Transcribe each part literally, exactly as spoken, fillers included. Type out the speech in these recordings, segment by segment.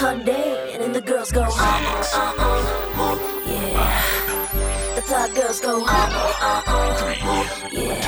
her day, and then the girls go, uh uh uh uh, yeah. The thought girls go, uh uh uh,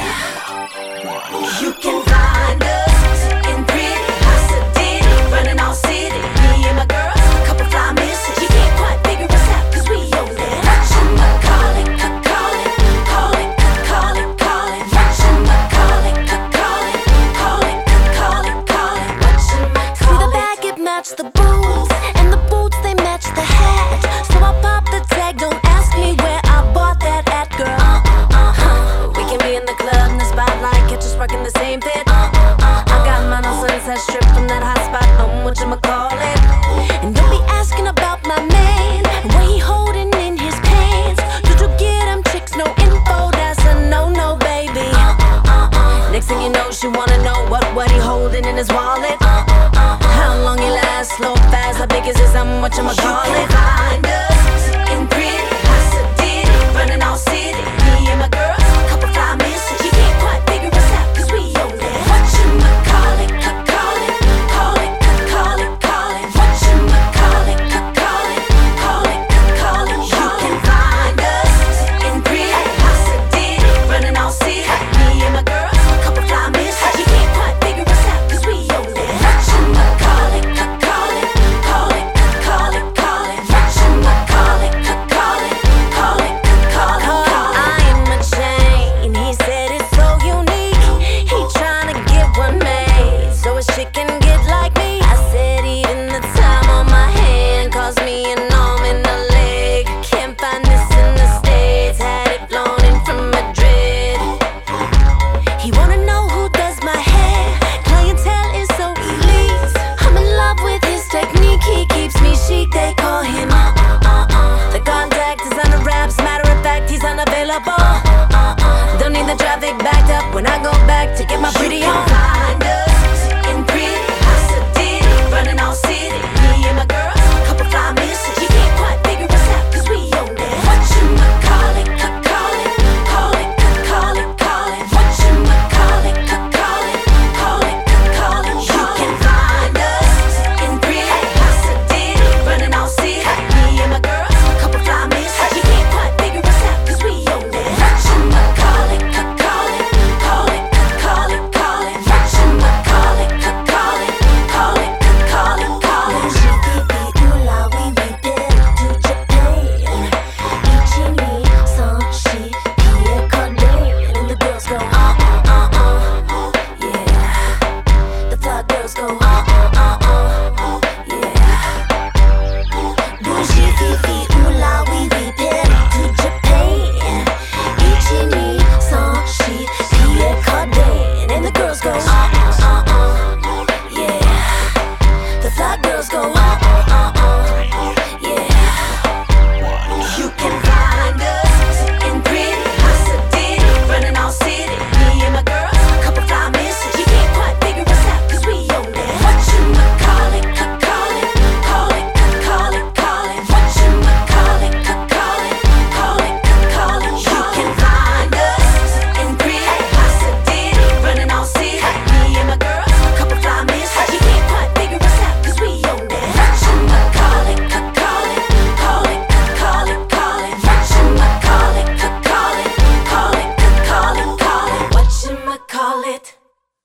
yeah. You can find us in pretty Pasadena, running all city. Me and my girls, a couple fly misses. You can't quite figure us out 'cause we own that. Whatchamacallit, call it, call it, call it, call it. Whatchamacallit, call it, call it, call it, call it. Whatchamacallit. See the bag, it matched the boots, and the boots they match the hat. So I pop the tag, don't ask me where I bought that at, girl. Uh, uh, uh. We can be in the club, in the spotlight, catch us working the same fit. Uh, uh, uh. I got mine on Sunset Strip from that hot spot. Um, whatchamacallit. And don't be asking about my man and what he holding in his pants. Did you get him chicks? No info, that's a no-no, baby. Uh, uh, uh, uh. Next thing you know, she wanna know what what he holding in his wallet. Uh, uh, uh. How long he lasts, slow, fast, how big is his? I'm whatchamacallit. You can find us in pretty Pasadena, running all city. Me and my girls, a couple fly misses. You can't quite figure us out 'cause we own that. Whatchamacallit, call it, call it, call it, call it. Whatchamacallit, call it, call it, call it. You can find us in pretty Pasadena, running all city. Me and my girls, a couple fly misses. You can't quite figure us out 'cause we own that. Whatchamacallit, call it, call it, call it, call it. Whatchamacallit, call it, call it, call it, call it. I am a chain, he said it's so unique. He tryna get one made so his chick can get like me. I said even the time on my hand caused me an arm and a leg. Can't find this in the States, had it flown in from Madrid. He wanna know who does my hair, clientele is so elite. I'm in love with his technique, he keeps me chic, they call him uh, uh, uh. The contact is on the raps, matter of fact he's unavailable. uh, uh, uh. Don't need the traffic backed up when I go back to get my pretty on.